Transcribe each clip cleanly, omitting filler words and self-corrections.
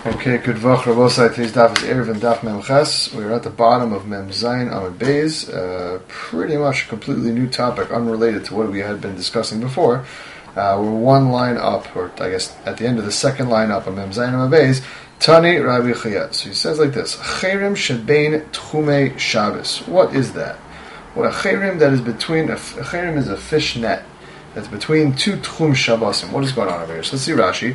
Okay, good vach Rabosai. Today's daf is Erev and Daf Mem Ches. We're at the bottom of Mem Zayin Amud Beis. Pretty much a completely new topic, unrelated to what we had been discussing before. We're one line up, or I guess at the end of the second line up of Mem Zayin Amud Beis. Tani Rabbi Chaya. So he says like this: Cherim shebein tchumei Shabbos. What is that? Well, a cherim that is between a cherim is a fish net that's between two tchum Shabbosim. What is going on over here? So let's see Rashi.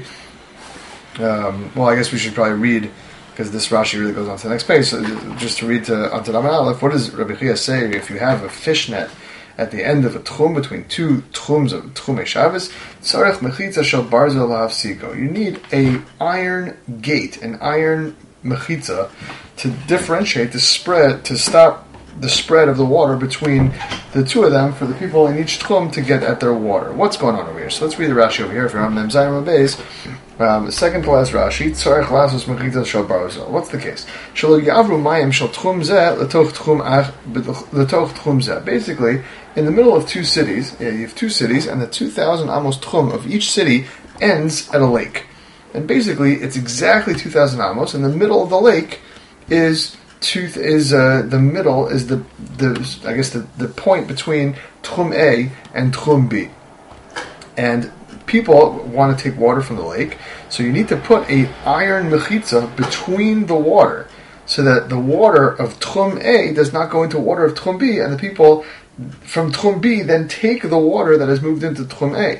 Well, I guess we should probably read, because this Rashi really goes on to the next page. So just to read onto Lamed Aleph, what does Rabbi Chia say if you have a fishnet at the end of a tchum, between two tchums of tchumei Shabbos? Tzarech mechitza shel barzel lahavsiko. You need a iron gate, an iron mechitza, to differentiate the spread, to stop the spread of the water between the two of them for the people in each tchum to get at their water. What's going on over here? So let's read the Rashi over here. If you're on Mem Zayin Amud Beis, the second to last Rashi, Tzarech lasos mechitza shel barzel. What's the case? Shelo yavru mayim shel tchum zeh letoch tchum zeh. Basically, in the middle of two cities, you have two cities, and the 2,000 amos tchum of each city ends at a lake. And basically, it's exactly 2,000 amos, and the middle of the lake is the middle is the point between Tchum A and Tchum B. And people want to take water from the lake, so you need to put a iron mechitza between the water, so that the water of Tchum A does not go into water of Tchum B, and the people from Tchum B then take the water that has moved into Tchum A.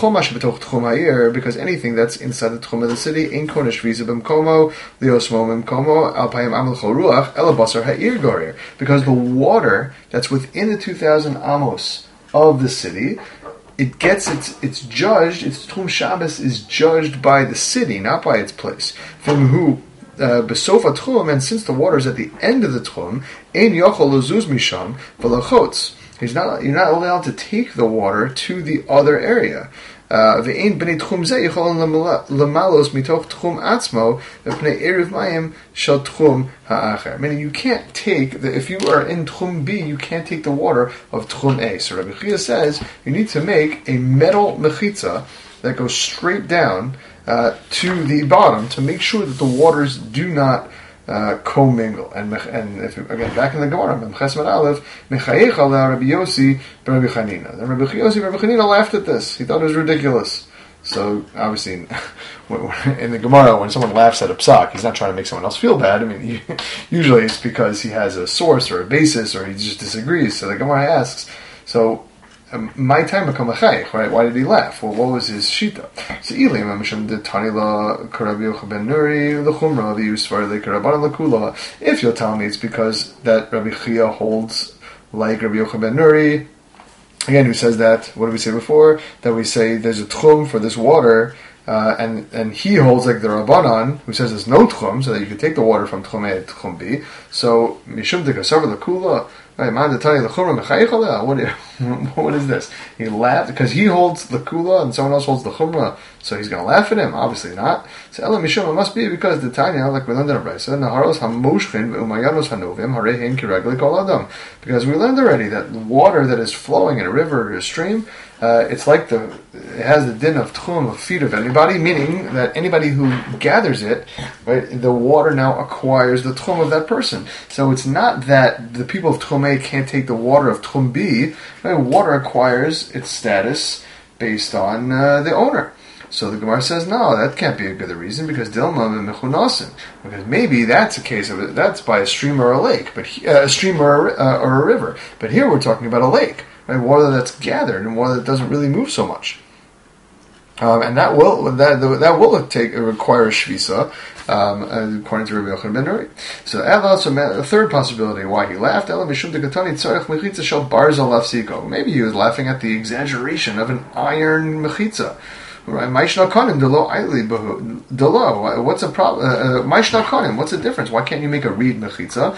Because anything that's inside the Tchum of the city, in Konesh Visa B'mkomo, Liosmo B'mkomo, Alpayim Amel Chol Ruach, Elabasar Ha'ir Gorir. Because the water that's within the 2,000 amos of the city, it gets it's judged, its Tchum Shabbos is judged by the city, not by its place. From who? Besofa tchum, and since the water is at the end of the tchum, ein yochol lezuz misham v'lachotz. You're not allowed to take the water to the other area. Ve'ein b'nei tchum zeh yicholin lemalos mitoch tchum atzmo v'pnei erev mayim shel tchum ha'acher. Meaning you can't take, if you are in tchum B, you can't take the water of tchum A. So Rabbi Chia says you need to make a metal mechitza that goes straight down to the bottom to make sure that the waters do not commingle. And if again back in the Gemara, Memches Med Aleph, Mechayecha la Rabbi Yossi Rabbi Chanina. Then Rabbi Chanina laughed at this. He thought it was ridiculous. So obviously, in the Gemara, when someone laughs at a psak, he's not trying to make someone else feel bad. I mean, usually it's because he has a source or a basis, or he just disagrees. So the Gemara asks, so. My time become a chayich, right? Why did he laugh? Well, what was his shita? So Ilim Amisham did Tanila Karabi Ben Nuri the Chumra the Yusvar the Karaban Lakula. If you'll tell me it's because that Rabbi Chia holds like Rabbi Yochanan ben Nuri, again, who says that? What did we say before? That we say there's a tchum for this water. And he holds like the Rabbanan, who says there's no tchum, so that you can take the water from tchum A to tchum B. So Mishum de Kasavar Lakula. What is this? He laughed because he holds the kula and someone else holds the chumrah, so he's going to laugh at him? Obviously not. So Ela Mishum, it must be because the Tanya, like we learned in our Brisa, Naharos Hamoshchin Umayanos Hanovim Harehin Kiregli Kol Adam. Because we learned already that the water that is flowing in a river or a stream, it's like it has the din of tchum, of feet of anybody, meaning that anybody who gathers it, right, the water now acquires the tchum of that person. So it's not that the people of tchum A can't take the water of tchum B. Right? Water acquires its status based on the owner. So the Gemara says, no, that can't be a good reason, because Dilma mechunasin, because maybe that's a case of it. That's by a stream or a lake, but a stream or a river. But here we're talking about a lake. Right, water that's gathered and water that doesn't really move so much, and that will require a shvisa, according to Rabbi Yochanan ben Nuri. So the third possibility why he laughed, maybe he was laughing at the exaggeration of an iron mechitza. What's a problem? What's the difference? Why can't you make a reed mechitza?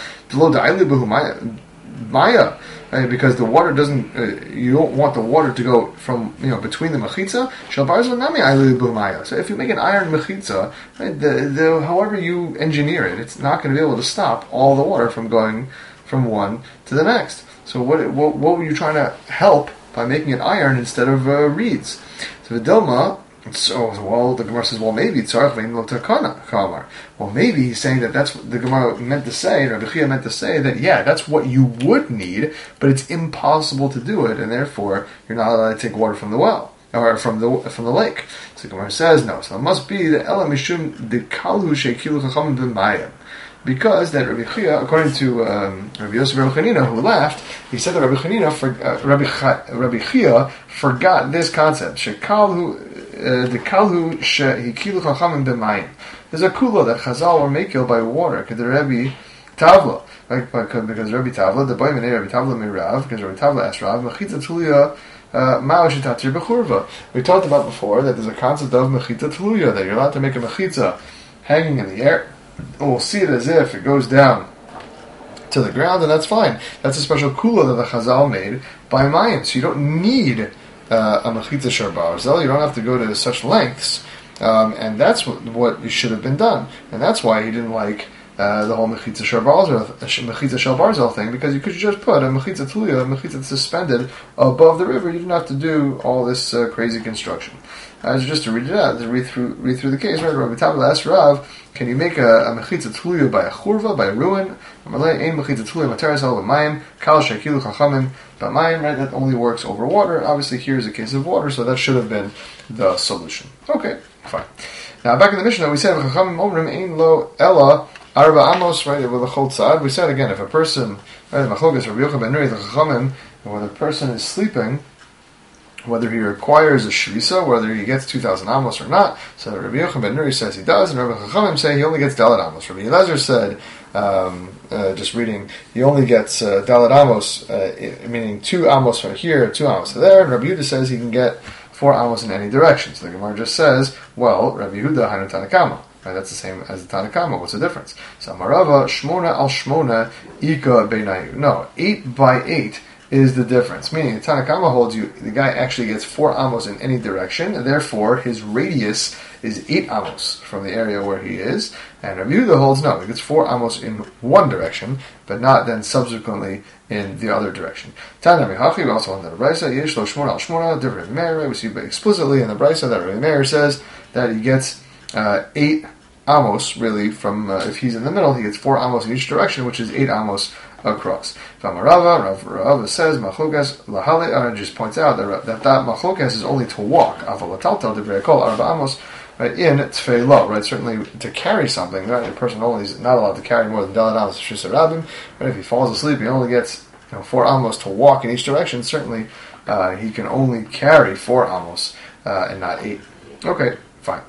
Maya, right? Because the water doesn't. You don't want the water to go from between the mechitza. So if you make an iron mechitza, right, however you engineer it, it's not going to be able to stop all the water from going from one to the next. So what were you trying to help by making it iron instead of reeds? So the Dilma So, well, the Gemara says, well, maybe tzarich vein lo takana kamar. Well, maybe he's saying that that's what the Gemara meant to say, Rabbi Chia meant to say that, yeah, that's what you would need, but it's impossible to do it, and therefore you're not allowed to take water from the well or from the lake. So the Gemara says no. So it must be the ela mishum de kalhu shekilu chachamim b'mayim. Because that Rabbi Chia, according to Rabbi Yosef Rabbi Chanina, who laughed, he said that Rabbi Chia forgot this concept. The kalhu shehikilu chachamim b'mayim. There's a kula that Chazal were makil by water. Because Rabbi Tavla, because Rabbi Tavla, the boy minei Rabbi Tavla mirav, because Rabbi Tavla asked Rav, mechitza tuluya ma'ashitatir bechurva. We talked about before that there's a concept of mechitza tuluya, that you're allowed to make a mechitza hanging in the air. We'll see it as if it goes down to the ground, and that's fine. That's a special kula that the Chazal made by mayim. So you don't need a mechitza shar barzel. You don't have to go to such lengths, and that's what should have been done. And that's why he didn't like the whole mechitza shar barzel thing, because you could just put a mechitza tuluya, a mechitza suspended above the river. You didn't have to do all this crazy construction. Just to read it out, to read through the case, right? Rabbi Tavla asked Rav, can you make a mechitza tuluya by a churva, by a ruin? Ein mechitza tuluya materes al b'mayim, kal shekilu chachamim b'mayim, right? That only works over water. Obviously, here is a case of water, so that should have been the solution. Okay, fine. Now, back in the Mishnah, we said, chachamim omrim ein lo ella arba amos, right, with a chol tzad. We said again, if a person, right, machlokas Rabbi Yochanan ben Nuri, the chachamim, when a person is sleeping, whether he requires a shvisa, whether he gets 2,000 amos or not. So Rabbi Yochanan ben Nuri says he does, and Rabbi Chachamim say he only gets dalet amos. Rabbi Elazar said, just reading, he only gets dalet amos, meaning 2 amos from here, 2 amos to there, and Rabbi Yehuda says he can get 4 amos in any direction. So the Gemara just says, well, Rabbi Yehuda hanu tanakama. Right, that's the same as the Tanakama. What's the difference? So Marava, Shmona al Shmona, Ika beinayu. No, 8 by 8 is the difference. Meaning, the Tanakama holds you, the guy actually gets 4 amos in any direction, and therefore his radius is 8 amos from the area where he is. And Rabbi Yehuda holds no, he gets 4 amos in one direction, but not then subsequently in the other direction. Tana Mihachi, we also on the Brisa, Yesh lo Shmona al Shmona, different Meir, we see explicitly in the Brisa that Rabbi Meir says that he gets 8 amos, really, from, if he's in the middle, he gets 4 amos in each direction, which is 8 amos across. Rava says, Machlokas Lahale, just points out that Machlokas is only to walk, Avalataltal, Debrei Kol, Arba amos, right, in Tfeilah, right, certainly to carry something, right, a person only is not allowed to carry more than Dalet amos, Shisa Rabim, but if he falls asleep, he only gets 4 amos to walk in each direction, certainly he can only carry 4 amos, and not 8. Okay, fine.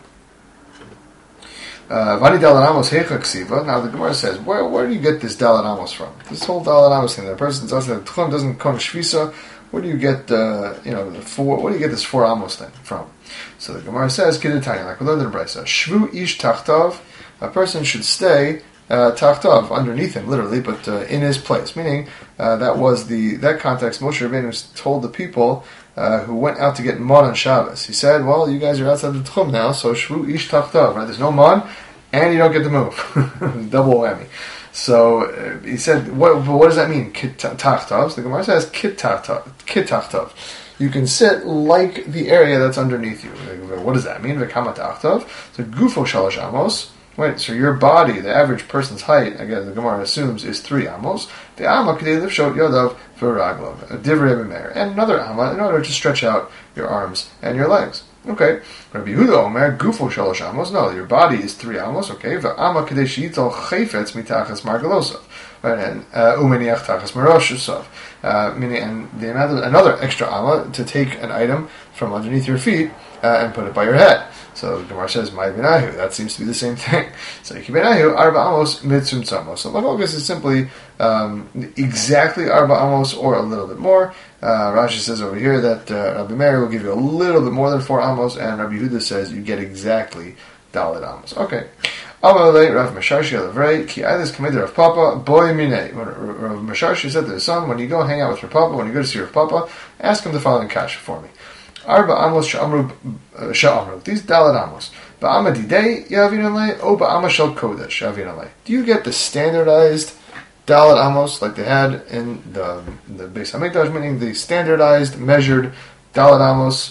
Vani Dalet Amos Hecha Ksiva. Now the Gemara says, where do you get this Dalet Amos from? This whole Dalet Amos thing. The person says that Tchum doesn't come Shvisa. Where do you get where do you get this 4 Amos thing from? So the Gemara says, Kidatanya, like we learned in the Brisa, Shvu Ish Tachtav. A person should stay Tachtav, underneath him, literally, but in his place. Meaning that context. Moshe Rabbeinu told the people who went out to get mud on Shabbos. He said, well, you guys are outside the Tchum now, so Shvu Ish Tachtav, right? There's no mud, and you don't get to move. Double whammy. So he said, what does that mean? Kit Tachtav. So the Gemara says, Kit Tachtav. You can sit like the area that's underneath you. What does that mean? V'kama Tachtav. So Gufo Shalosh Amos. Wait, so your body, the average person's height, again, the Gemara assumes, is 3 amos. The amma k'dei lifshot yodav v'raglav, a divrei b'meir, and another amma in order to stretch out your arms and your legs. Okay, Rabbi Yehuda Omer gufo shalosh amos. No, your body is 3 amos. Okay, v'amma k'dei sheyitzol chayfetz mitachas margalosav, right, and umeniach tachas maroshusav, meaning and the amount of another extra amma to take an item from underneath your feet and put it by your head. So the Gemara says, "My benahu." That seems to be the same thing. So benahu arba amos mitzum tzamos. So machlokas is simply exactly arba amos or a little bit more. Rashi says over here that Rabbi Meir will give you a little bit more than 4 amos, and Rabbi Yehuda says you get exactly dalet amos. Okay. Amalei Rav Mesharshi Alavrei Ki Ailis Kameder Rav Papa Boy Minei. Rav Mesharshi said to his son, when you go hang out with Rav Papa, when you go to see Rav Papa, ask him the following kasha for me. Arba amos sha'amru. These dalet amos. Ba'ama didei yavin alei, o ba'ama shel kodesh yavin alei. Do you get the standardized dalet amos like they had in the Beis Hamikdash, meaning the standardized, measured dalet amos,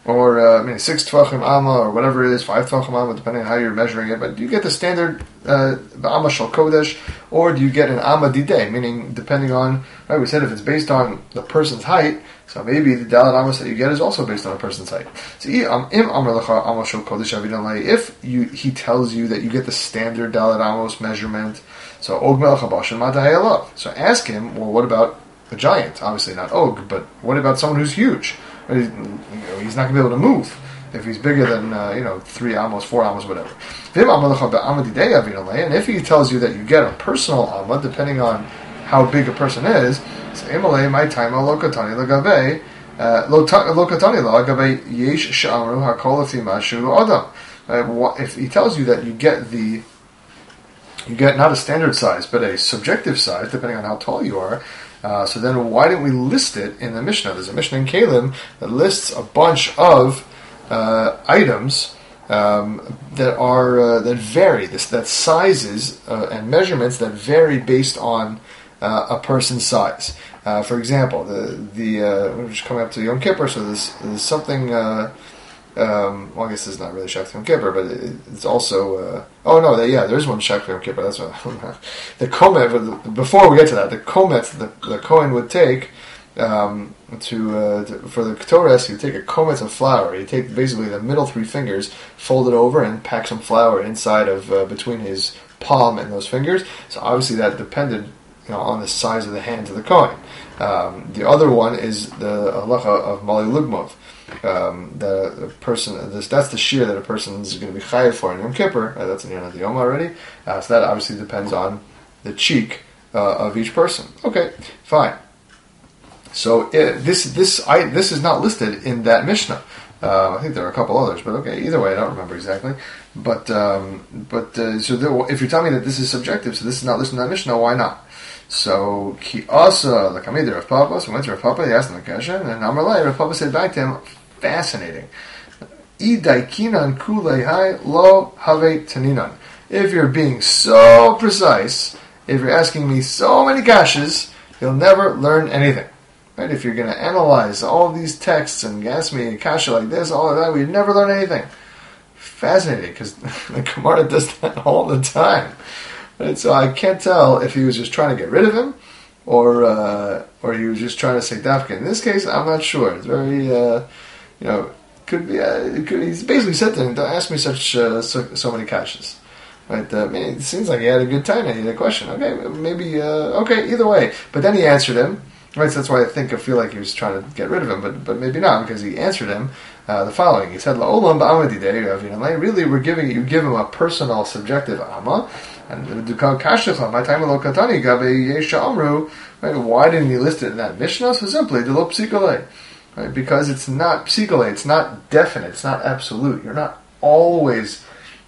or 6 tvachim amma, or whatever it is, 5 tvachim amma, depending on how you're measuring it. But do you get the standard amma shel kodesh, or do you get an amma didei? Meaning, depending on, right? We said if it's based on the person's height, so maybe the dalet amos that you get is also based on a person's height. So if he tells you that you get the standard dalet amos measurement, so og melech habashan matahayalav. So ask him, well, what about a giant? Obviously not og, but what about someone who's huge? He's not going to be able to move if he's bigger than 3 amos, 4 amos, whatever. And if he tells you that you get a personal amma, depending on how big a person is, if he tells you that you get not a standard size, but a subjective size, depending on how tall you are, so then why didn't we list it in the Mishnah? There's a Mishnah in Kalim that lists a bunch of items that vary, that sizes and measurements that vary based on a person's size. For example, we're just coming up to Yom Kippur, so there's something. I guess it's not really Shak Yom Kippur, but it's also. There's one Shak Yom Kippur. That's what the komet. Before we get to that, the komet the Kohen would take for the Ketores, you take a komet of flour. You take basically the middle 3 fingers, fold it over, and pack some flour inside of between his palm and those fingers. So obviously that depended on the size of the hands of the Kohen. The other one is the halacha of Mali Lugmov. The person, that's the shear that a person is going to be chayav for in Yom Kippur. That's in the Yom already. So that obviously depends on the cheek of each person. Okay, fine. So this is not listed in that Mishnah. I think there are a couple others, but okay. Either way, I don't remember exactly. But if you're telling me that this is subjective, so this is not listed in that Mishnah, why not? So ki asa the kamid Rav Papa. So we went to Rav Papa. He asked him the question, and Amarlai Rav Papa said back to him, fascinating. Idaikinan kulei hai lo have taninan. If you're being so precise, if you're asking me so many kashas, you'll never learn anything. Right? If you're going to analyze all these texts and ask me a kasha like this, all of that, we'd never learn anything. Fascinating, because the Gemara does that all the time. Right? So I can't tell if he was just trying to get rid of him, or he was just trying to say dafka. In this case, I'm not sure. It's very, could be. He's basically said to him, "Don't ask me so many kashas." Right? It seems like he had a good time and he had a question. Okay, maybe. Okay, either way. But then he answered him. Right, so that's why I feel like he was trying to get rid of him, but maybe not, because he answered him the following. He said, "La'olam ba'amadidei Rav." Really, you give him a personal, subjective amma, and my time katani gabe yesha amru. Right? Why didn't he list it in that Mishnah? So simply, de lo psikole, right? Because it's not psikole, it's not definite, it's not absolute. You're not always,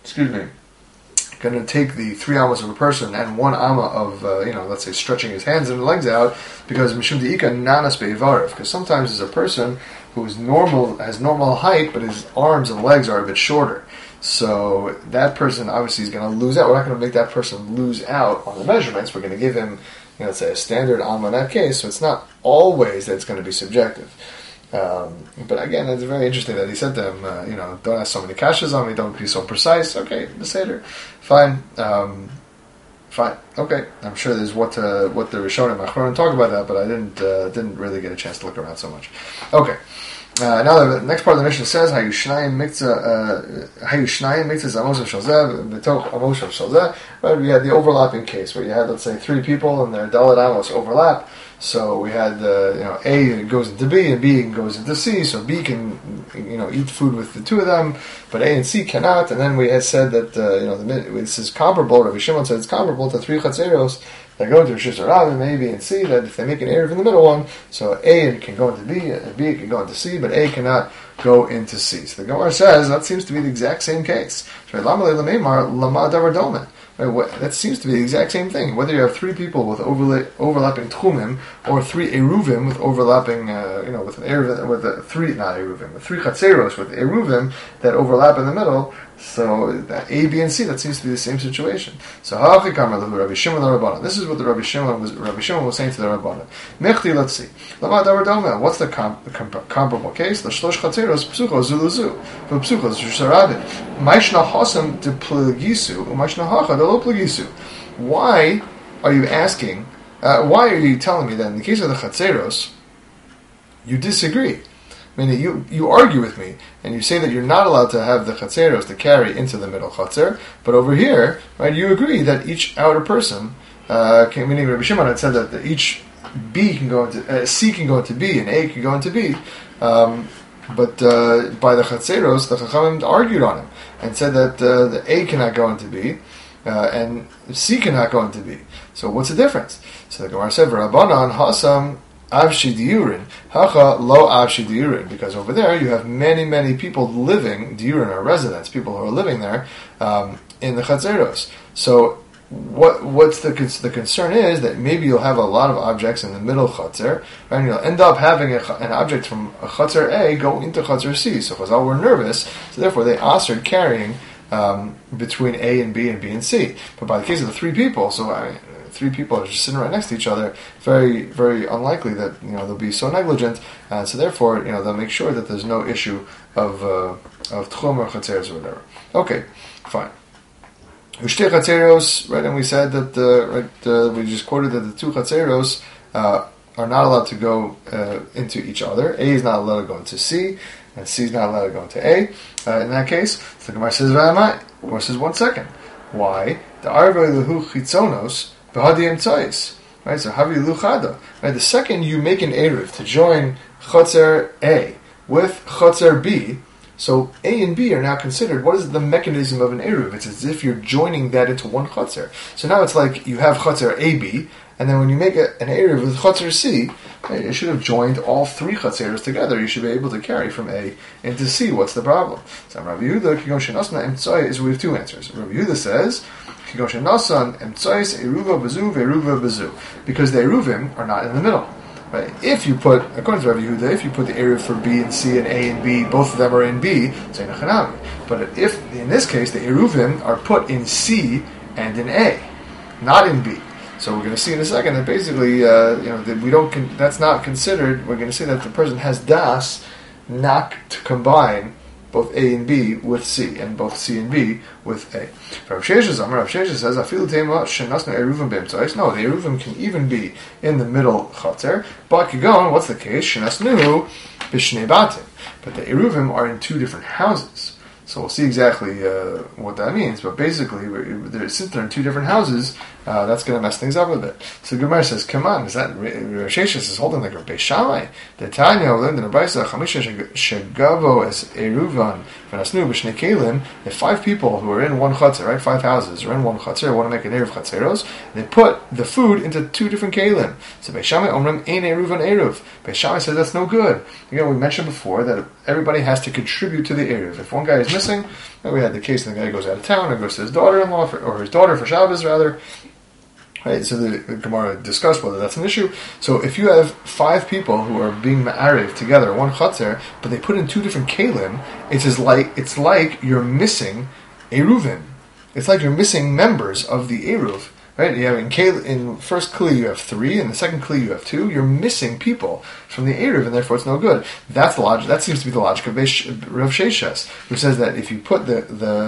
going to take the 3 ammas of a person and 1 amma of, let's say stretching his hands and legs out, because mishum deika nanas be'ivarav. Because sometimes there's a person who is has normal height, but his arms and legs are a bit shorter. So that person obviously is going to lose out. We're not going to make that person lose out on the measurements. We're going to give him, let's say, a standard amma in that case. So it's not always that it's going to be subjective. But again, it's very interesting that he said to him, don't ask so many kashas on me, don't be so precise. Okay, the Seder, fine, fine. Okay, I'm sure there's what the Rishonim Achronim talk about that, but I didn't really get a chance to look around so much. Okay. Now the next part of the Mishnah says Hayushnayim miktzah Amos of Shalzeh betoch Amos of Shalzeh. Right, we had the overlapping case where you had, let's say, 3 people and their dalet amos overlap. So we had A goes into B and B goes into C. So B can eat food with the 2 of them, but A and C cannot. And then we had said that this is comparable. Rabbi Shimon said it's comparable to 3 chatzeros that go into Rishus Rav and A, B, and C. That if they make an erev in the middle one, so A can go into B and B can go into C, but A cannot go into C. So the Gemara says that seems to be the exact same case. That seems to be the exact same thing. Whether you have 3 people with overlapping tchumim, or 3 eruvim with overlapping, with an eruv, with 3 chatzeros with eruvim that overlap in the middle. So that A, B, and C, that seems to be the same situation. So Rabbi Shimon Rabbanan. This is what the Rabbi Shimon was saying to the Rabbanan. Mechti, let's see. What's the comparable case? The shlosh chatzeros. chatzeros psuchos zuluzu, v'psuchos shusarabim. Maishna hasam de plagisu, u'maishna hacha de lo plagisu. Why are you asking? Why are you telling me that in the case of the chatzeros, you disagree? I mean, you argue with me, and you say that you're not allowed to have the chatzeros to carry into the middle chatzer, but over here, right, you agree that each outer person, meaning Rabbi Shimon had said that each B can go into, C can go into B, and A can go into B, but by the chatzeros, the Chachamim argued on him, and said that the A cannot go into B, and C cannot go into B. So what's the difference? So the Gemara said, Rabbanan hasam avshi diurin, hacha lo avshi diurin, because over there you have many people living, diurin are residents, people who are living there, in the chatzeros. So what's the concern is that maybe you'll have a lot of objects in the middle chatzer, right? And you'll end up having an object from a chatzer A go into chatzer C. So Chazal were nervous, so therefore they answered carrying between A and B and C. But by the case of the three people, three people are just sitting right next to each other, very, very unlikely that they'll be so negligent, and so therefore they'll make sure that there's no issue of tchum or chatzeros or whatever. Okay, fine. Ushtei chatzeros, right? And we said that we just quoted that the two chatzeros are not allowed to go into each other. A is not allowed to go into C, and C is not allowed to go into A. In that case, the Gemara says, "V'amai." The Gemara says, 1 second. Why? The arvei lehu chitzonos v'hadi emtzais. Right. So havi luchada. Right. The second you make an eruv to join chatzer A with chatzer B. So A and B are now considered, what is the mechanism of an eruv? It's as if you're joining that into one chatzer. So now it's like you have chatzer AB, and then when you make an eruv with chatzer C, right, you should have joined all three chatzeros together. You should be able to carry from A into C. What's the problem? So Rabbi Yehuda, Kigon Shenasna Emtzai, is we have two answers. Rabbi Yehuda says, Kigon Shenasan Emtzais Eruva Bezu Veruva Bezu, because the eruvim are not in the middle. Right. If you put, according to Rabbi Yehuda, if you put the eruv for B and C and A and B, both of them are in B, say nachanami. But if, in this case, the eruvim are put in C and in A, not in B. So we're going to see in a second that basically, that we don't. That's not considered. We're going to say that the person has das not to combine both A and B with C, and both C and B with A. Rav Sheshes says, "Afilu tema shenasna eruvim b'emtzais." No, the eruvim can even be in the middle chatzer. But Kigon, what's the case? Shenasnu b'shnei batim. But the eruvim are in two different houses. So we'll see exactly what that means. But basically, since they're in two different houses, that's going to mess things up a bit. So the Gemara says, "Come on, is that Rosh Hashanah is holding like Rabbi Shammai? The Tanya learned in the Brayso Chamisha Shegavo as Eruvan v'Nasnu b'Shnei Kelim." The 5 people who are in one chutzner, right? 5 houses are in one chutzner, want to make an eruv chatzeros. They put the food into 2 different kelim. So Beis Shammai omrim ein eruv an eruv. Beis Shammai says that's no good. Again, we mentioned before that everybody has to contribute to the eruv. If one guy is missing, we had the case the guy goes out of town and goes to his daughter-in-law or his daughter for Shabbos rather. Right, so the Gemara discussed whether that's an issue. So if you have 5 people who are being ma'ariv together, one chatzer, but they put in 2 different kelim, it's like you're missing eruvim. It's like you're missing members of the eruv. Right? You have in first kli you have 3, in the second kli you have 2. You're missing people from the eruv, and therefore it's no good. That's the logic. That seems to be the logic of Rav Sheshes, who says that if you put the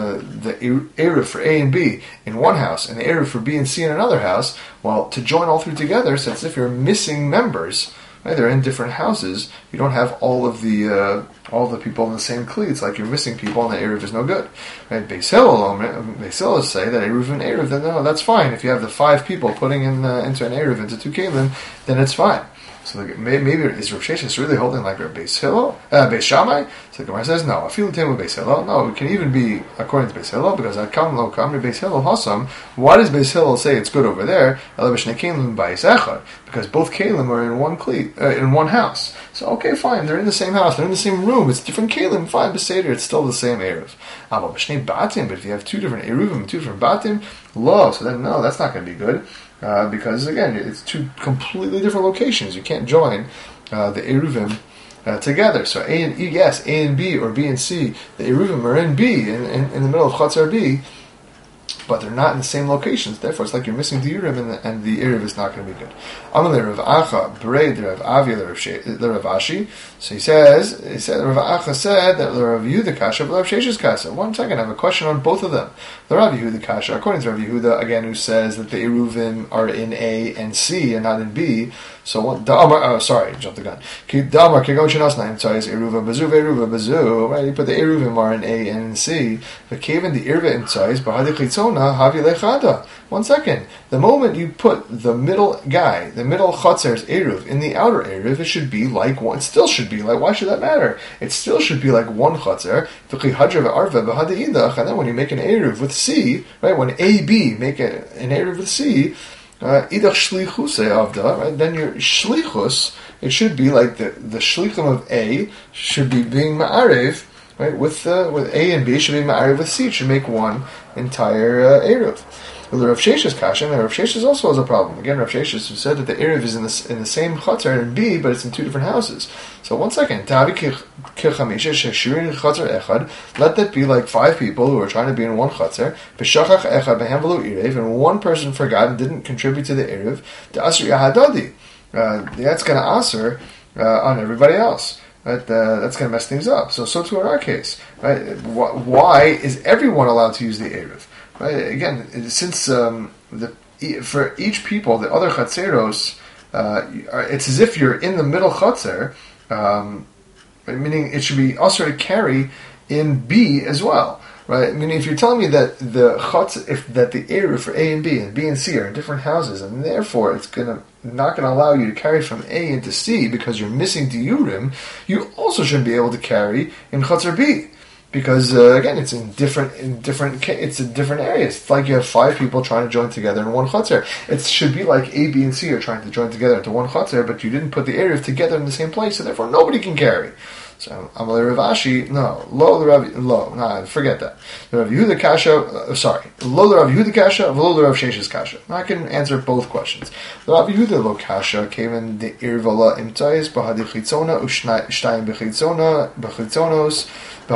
eruv for A and B in one house and the eruv for B and C in another house, well, to join all 3 together, so it's as if you're missing members. Right? They're in different houses. You don't have all the people in the same kli. It's like you're missing people, and the eruv is no good. Right? Beis Hillel say that eruv and eruv. Then no, that's fine. If you have the 5 people putting in into an eruv into 2 kelim, then it's fine. So maybe is Rav Sheshes really holding like Beis Shammai? So the Gemara says no. Afilu temu Beis Hillel. No, it can even be according to Beis Hillel, because Akam lo kam Beis Hillel hasam. Why does Beis Hillel say it's good over there? Because both kelim are in one kli, in one house. So okay, fine. They're in the same house. They're in the same room. It's different kelim. Fine, beseder. It's still the same eruv. But if you have 2 different eruvim, 2 different batim, lo. So then no, that's not going to be good. Because again, it's 2 completely different locations. You can't join the eruvim together. So A and B, or B and C, the eruvim are in B, in the middle of Chatzar B. but they're not in the same locations. Therefore, it's like you're missing the Urim, and the Erev is not going to be good. Amalei Rav Acha, Berei Rav Avi Rav Ashi. So he said, Rav Acha said that Rav Yehuda Kasha, Rav Sheshes Kasha. One second, I have a question on both of them. The Rav Yehuda Kasha, according to Rav Yehuda, again, who says that the Eruvim are in A and C and not in B. So what? Jumped the gun. Right, you put the Eruvim are in A and in C. The cave in the Irva in Tzais, Bahadi Chitzona, Havi Lechada. 1 second. The moment you put the middle guy, the middle Chatzer's Eruv in the outer Eruv, it should be like one. It still should be like. Why should that matter? It still should be like one Chatzer. And then when you make an Eruv with C, right? When A B make an Eruv with C. Idach shlichus avda, right? Then your shlichus, it should be like the shlichum of A should be being ma'arev, right? With A and B should be ma'arev with C. It should make one entire eruv. Well, the Rav Sheshes kasha, and Rav Sheshes also has a problem. Again, Rav Sheshes who said that the eruv is in the same chatzar in B, but it's in two different houses. So 1 second, let that be like 5 people who are trying to be in one chatzar, and one person forgot and didn't contribute to the eruv. That's going to answer on everybody else. Right? That's going to mess things up. So too in our case. Right? Why is everyone allowed to use the eruv? Right? Again, since for each people, the other chatzeros, it's as if you're in the middle chatzer. Meaning it should be also to carry in B as well, right? Meaning if you're telling me that the eruv for A and B and C are in different houses, and therefore it's not going to allow you to carry from A into C because you're missing the Urim, you also should be able to carry in Chatzar B. Because again, it's in different areas. It's like you have 5 people trying to join together in one chutzner. It should be like A, B, and C are trying to join together into one chutzner, but you didn't put the eruv together in the same place, so therefore nobody can carry. So Amalei Rav Ashi, forget that. The Rav Yehuda kasha, lo the Rav Yehuda kasha, lo the Rav Sheshes kasha. I can answer both questions. The Rav Yehuda lo kasha came in the irvala imtais bahadi chitzona ushtayim bechitzonos.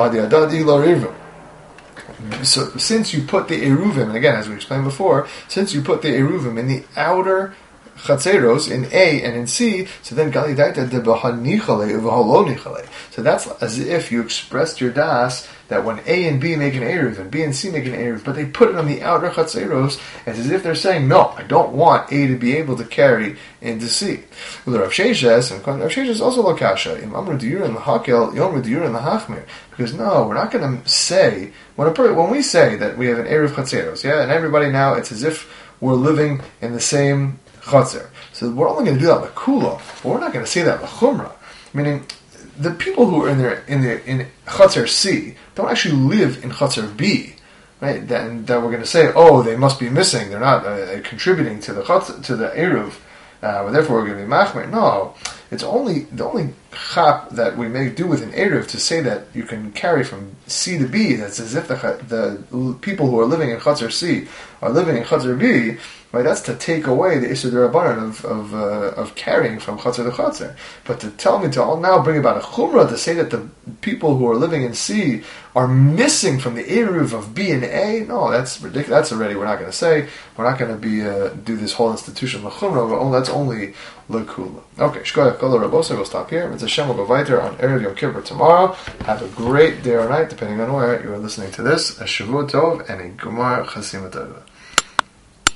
So since you put the eruvim, and again, as we explained before, since you put the eruvim in the outer chatzeros in A and in C, so then galidaita de b'hanichale uv'halonichale. So that's as if you expressed your das that when A and B make an eruv and B and C make an eruv, but they put it on the outer chatzeros, as if they're saying, no, I don't want A to be able to carry into C. Well, the Rav Sheshes, and Rav Sheshes also lokasha im amru diurin lahakel yomru diurin lahachmir, because no, we're not going to say when we say that we have an eruv chatzeros, yeah, and everybody now it's as if we're living in the same Chatzar. So we're only going to do that with Kula, but we're not going to say that with Chumrah. Meaning, the people who are in Chatzar C don't actually live in Chatzar B, right? That we're going to say, oh, they must be missing. They're not contributing to the Eruv. Therefore, we're going to be Machmer. No, it's only the only chap that we may do with an Eruv to say that you can carry from C to B. That's as if the people who are living in Chatzar C are living in Chatzar B. Right, that's to take away the Isur D'Rabbanan of carrying from Chatzar to Chatzar. But to tell me to now bring about a Chumrah to say that the people who are living in C are missing from the Eruv of B and A, no, that's ridiculous. That's already we're not going to say. We're not going to be do this whole institution of Chumrah, but that's only L'Kula. Okay, Shkoyach Kol Rabosa, we'll stop here. Mitzvah Shem will go weiter on Erev Yom Kippur tomorrow. Have a great day or night, depending on where you are listening to this. A Shavua Tov and a Gumar Chasima Tova.